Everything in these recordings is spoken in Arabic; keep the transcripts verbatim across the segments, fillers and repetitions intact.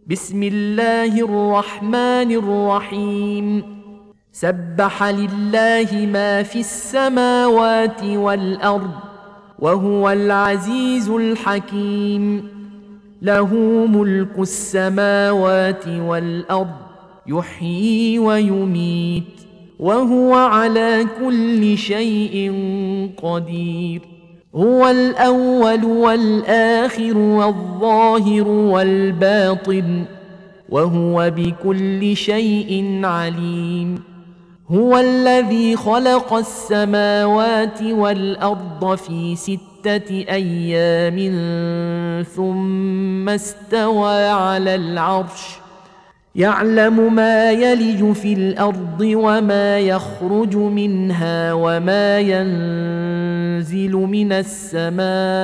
بسم الله الرحمن الرحيم سبح لله ما في السماوات والأرض وهو العزيز الحكيم له ملك السماوات والأرض يحيي ويميت وهو على كل شيء قدير هو الأول والآخر والظاهر والباطن وهو بكل شيء عليم هو الذي خلق السماوات والأرض في ستة أيام ثم استوى على العرش يعلم ما يلج في الأرض وما يخرج منها وما ينزل من السماء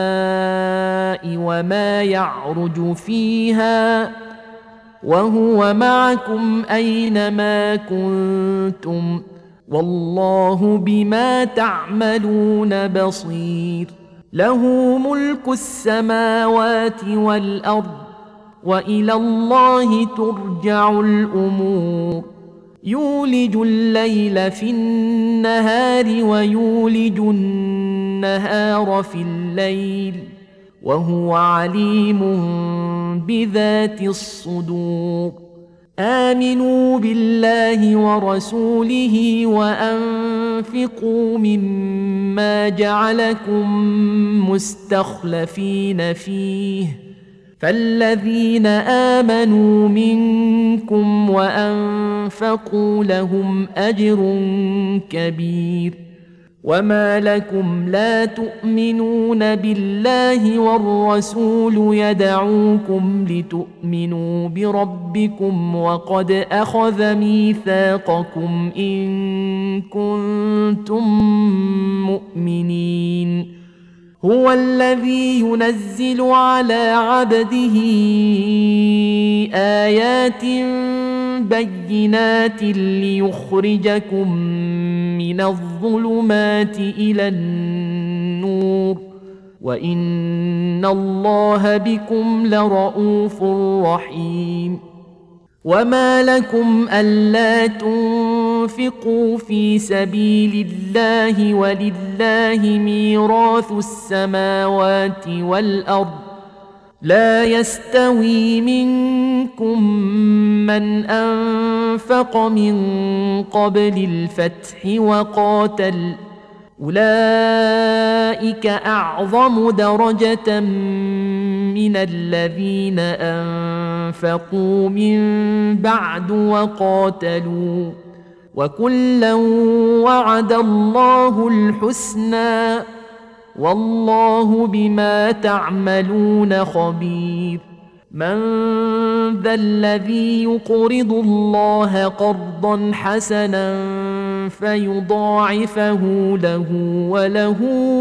وما يعرج فيها وهو معكم أينما كنتم والله بما تعملون بصير له ملك السماوات والأرض وإلى الله ترجع الأمور يولج الليل في النهار ويولج النهار في الليل وهو عليم بذات الصدور آمنوا بالله ورسوله وأنفقوا مما جعلكم مستخلفين فيه فالذين آمنوا منكم وأنفقوا لهم أجر كبير وما لكم لا تؤمنون بالله والرسول يدعوكم لتؤمنوا بربكم وقد أخذ ميثاقكم إن كنتم مؤمنين هو الذي ينزل على عبده آيات بينات ليخرجكم من الظلمات إلى النور وإن الله بكم لرؤوف رحيم وما لكم ألا تنفقوا في سبيل الله ولله ميراث السماوات والأرض لا يستوي منكم من أنفق من قبل الفتح وقاتل أولئك أعظم درجة من الذين أنفقوا من بعد وقاتلوا وكلا وعد الله الحسنى والله بما تعملون خبير من ذا الذي يقرض الله قرضا حسنا فيضاعفه له وله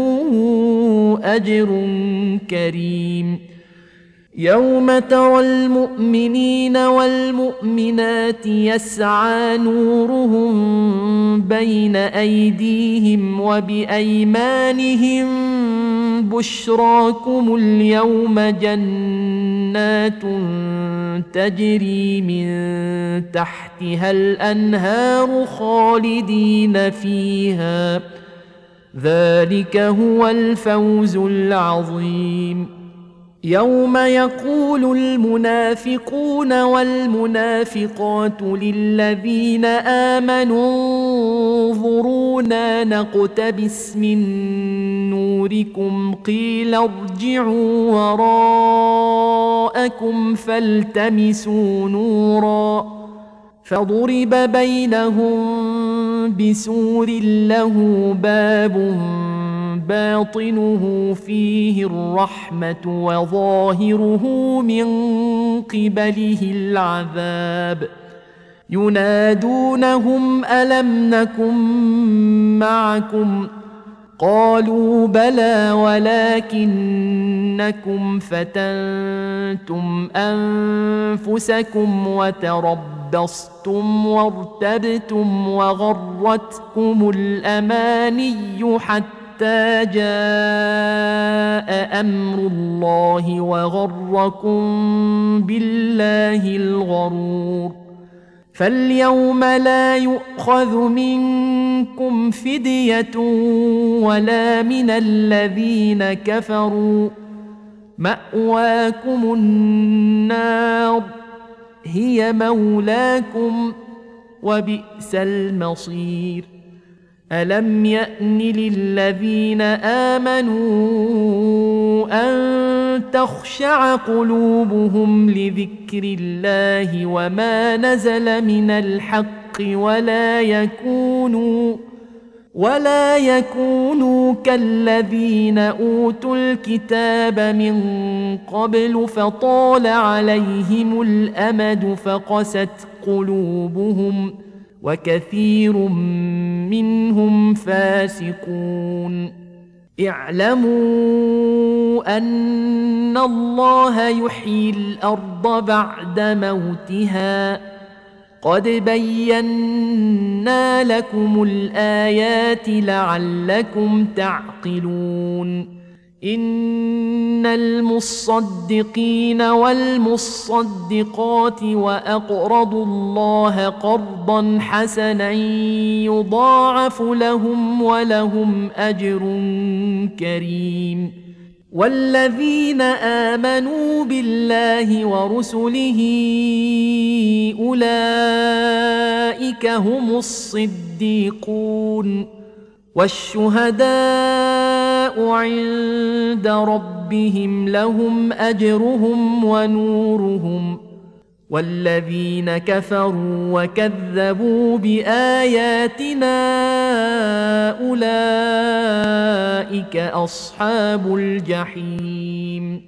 أجر كريم يوم ترى المؤمنين والمؤمنات يسعى نورهم بين أيديهم وبأيمانهم بشراكم اليوم جنات تجري من تحتها الأنهار خالدين فيها ذلك هو الفوز العظيم يوم يقول المنافقون والمنافقات للذين آمنوا انظرونا نقتبس من نوركم قيل ارجعوا وراءكم فالتمسوا نورا فضرب بينهم بسور له باب باطنه فيه الرحمة وظاهره من قبله العذاب ينادونهم ألم نكن معكم قالوا بلى ولكنكم فتنتم أنفسكم وتربصتم وارتبتم وغرتكم الأماني حتى حتى جاء أمر الله وغركم بالله الغرور. فاليوم لا يؤخذ منكم فدية ولا من الذين كفروا، مأواكم النار هي مولاكم وبئس المصير. ألم يأن للذين آمنوا أن تخشع قلوبهم لذكر الله وما نزل من الحق ولا يكونوا ولا يكونوا كالذين أوتوا الكتاب من قبل فطال عليهم الأمد فقست قلوبهم وكثير منهم فاسقون. اعلموا أن الله يحيي الأرض بعد موتها، قد بينا لكم الآيات لعلكم تعقلون. إن المصدقين والمصدقات وأقرضوا الله قرضا حسنا يضاعف لهم ولهم أجر كريم. والذين آمنوا بالله ورسله أولئك هم الصديقون والشهداء عند ربهم لهم أجرهم ونورهم. والذين كفروا وكذبوا بآياتنا أولئك أصحاب الجحيم.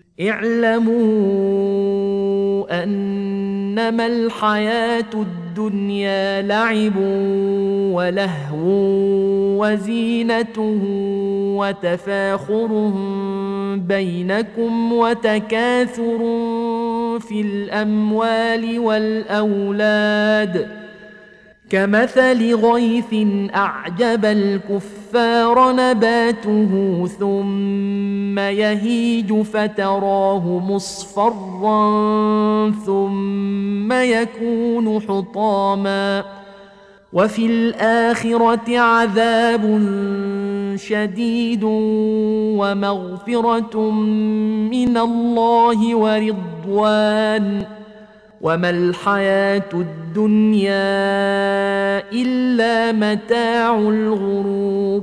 اعلموا أنما الحياة الدنيا لعب ولهو وزينة وتفاخر بينكم وتكاثر في الأموال والأولاد كمثل غيث أعجب الكفار نباته ثم يهيج فتراه مصفرا ثم يكون حطاما وفي الآخرة عذاب شديد ومغفرة من الله ورضوان وما الحياة الدنيا إلا متاع الغرور.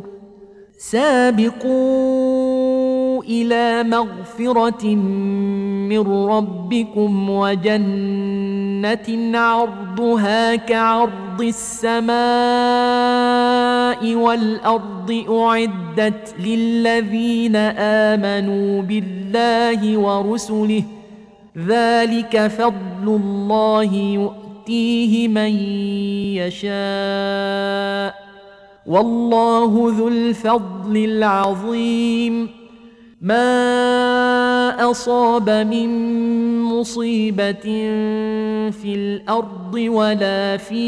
سابقوا إلى مغفرة من ربكم وجنة عرضها كعرض السماء والأرض أعدت للذين آمنوا بالله ورسله ذلك فضل الله يؤتيه من يشاء والله ذو الفضل العظيم. ما أصاب من مصيبة في الأرض ولا في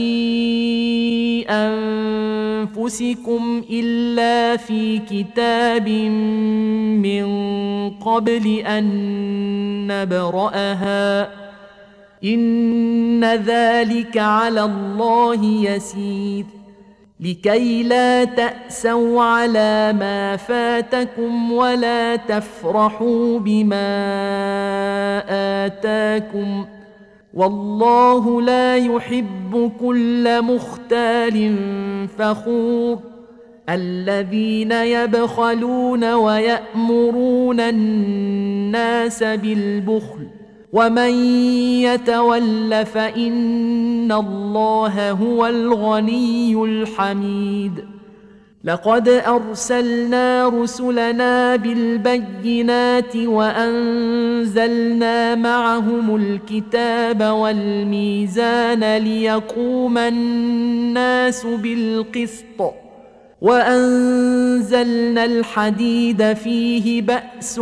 أنفسكم إلا في كتاب من قبل أن نبرأها إن ذلك على الله يسير. لكي لا تأسوا على ما فاتكم ولا تفرحوا بما آتاكم والله لا يحب كل مختال فخور. الذين يبخلون ويأمرون الناس بالبخل ومن يتول فإن الله هو الغني الحميد. لقد أرسلنا رسلنا بالبينات وأنزلنا معهم الكتاب والميزان ليقوم الناس بالقسط وأنزلنا الحديد فيه بأس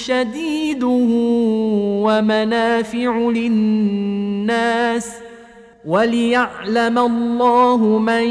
شديد ومنافع للناس وليعلم الله من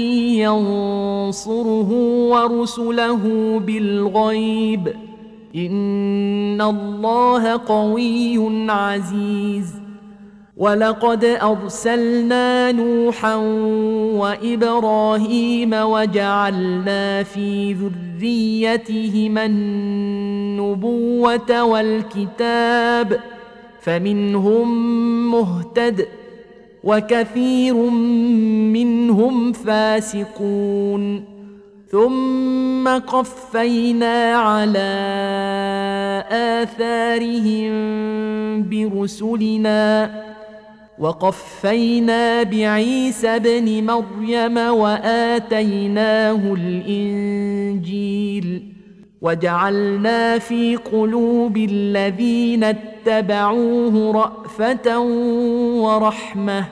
ينصره ورسله بالغيب إن الله قوي عزيز. ولقد أرسلنا نوحا وإبراهيم وجعلنا في ذريتهما النبوة والكتاب فمنهم مهتد وكثير منهم فاسقون. ثم قفينا على آثارهم برسلنا وقفينا بعيسى ابن مريم وآتيناه الإنجيل وجعلنا في قلوب الذين اتبعوه رأفة ورحمة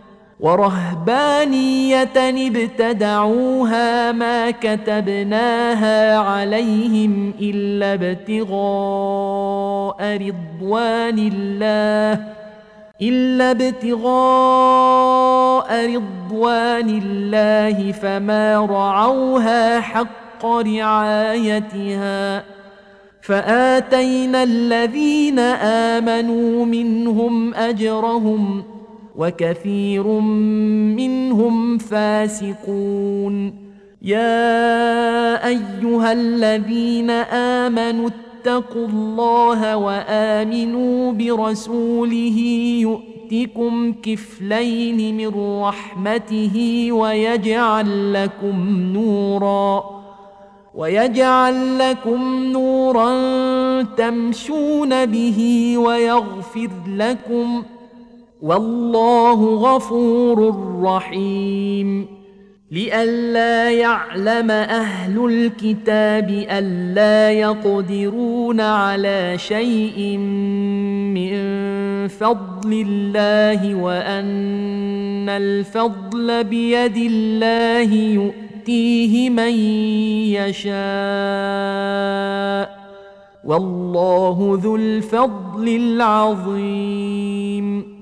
ورهبانية ابتدعوها ما كتبناها عليهم إلا ابتغاء رضوان الله إلا ابتغاء رضوان الله فما رعوها حق رعايتها فآتينا الذين آمنوا منهم أجرهم وكثير منهم فاسقون. يا أيها الذين آمنوا اتقوا الله وآمنوا برسوله يؤتكم كفلين من رحمته ويجعل لكم نورا ويجعل لكم نورا تمشون به ويغفر لكم والله غفور رحيم. لئلا يعلم أهل الكتاب ألا يقدرون على شيء من فضل الله وأن الفضل بيد الله يؤتيه من يشاء والله ذو الفضل العظيم.